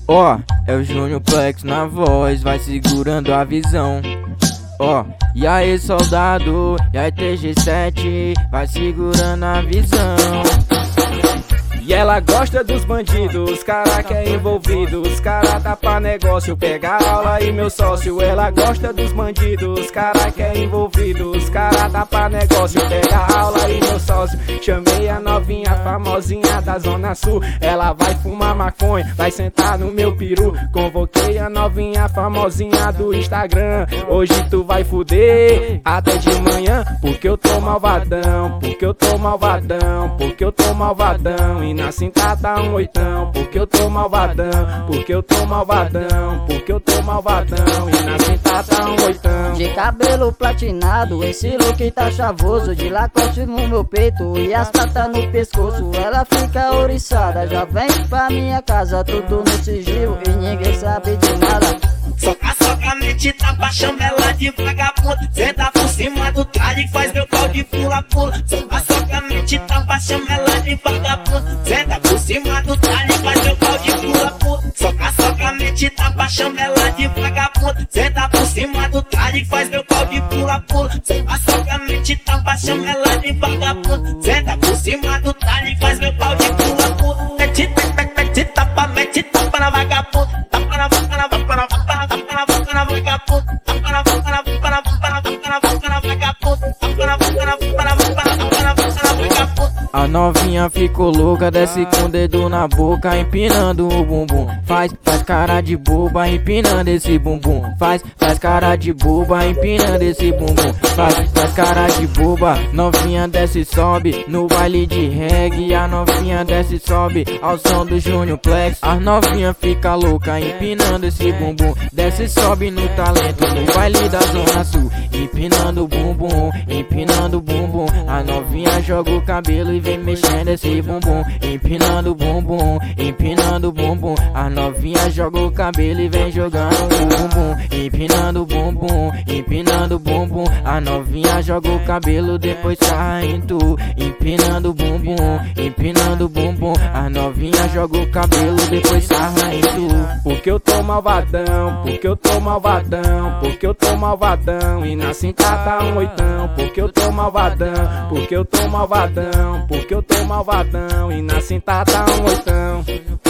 Ó, é o Júnior Plex na voz, vai segurando a visão. Ó, e aí soldado, e aí TG7, vai segurando a visão. E ela gosta dos bandidos, os cara que é envolvido, os cara tá pra negócio, pega aula e meu sócio. Ela gosta dos bandidos, os cara que é envolvido, os cara tá pra negócio, pega aula e meu sócio. Chamei a novinha famosinha da Zona Sul, ela vai fumar maconha, vai sentar no meu peru. Convoquei a novinha famosinha do Instagram, hoje tu vai fuder até de manhã, porque eu tô malvadão, porque eu tô malvadão, porque eu tô malvadão. E na cinta tá um oitão, porque eu tô malvadão, porque eu tô malvadão, porque eu tô malvadão. E na cinta tá um oitão. De cabelo platinado, esse look tá chavoso, de Lacoste no meu peito e as patas no pescoço. Ela fica ouriçada, já vem pra minha casa, tudo no sigilo e ninguém sabe de nada. Soca, mente, tapa, chama ela de vagabunda. Senta por cima do traje, faz meu pau de pula-pula. Soca, mente, tapa, chama ela de vagabunda. Senta por cima do traje, faz meu pau de pula-pula. Soca, mente, tapa, chama ela de vagabunda. Senta por cima do traje, faz meu pau de pula-pula. Soca, mente, tapa, chama ela de vagabunda. Senta por cima do traje, faz meu pau de pula-pula. Mete, tapa na vagabunda. Tapa na vagabunda. A novinha ficou louca, desce com o dedo na boca, empinando o bumbum. Faz cara de boba, empinando esse bumbum. Faz cara de boba, empinando esse bumbum. Faz cara de boba. Novinha desce e sobe no baile de reggae. A novinha desce e sobe ao som do Júnior Plex. A novinha fica louca, empinando esse bumbum. Desce e sobe no talento, no baile da Zona Sul. Empinando o bumbum, empinando o bumbum. A novinha joga o cabelo e vem mexendo esse bumbum. Empinando o bumbum, empinando o bumbum. A novinha joga o cabelo e vem jogando o bumbum. Empinando o bumbum, empinando o bumbum. A novinha joga o cabelo, depois sai em tu. Empinando o bumbum, empinando o bumbum. A novinha joga o cabelo, depois sai em tu. Porque eu tô malvadão, porque eu tô malvadão, porque eu tô malvadão. E na cinta tá um oitão, porque eu tô malvadão, porque eu tô malvadão, porque eu tô malvadão. E na cinta tá um oitão.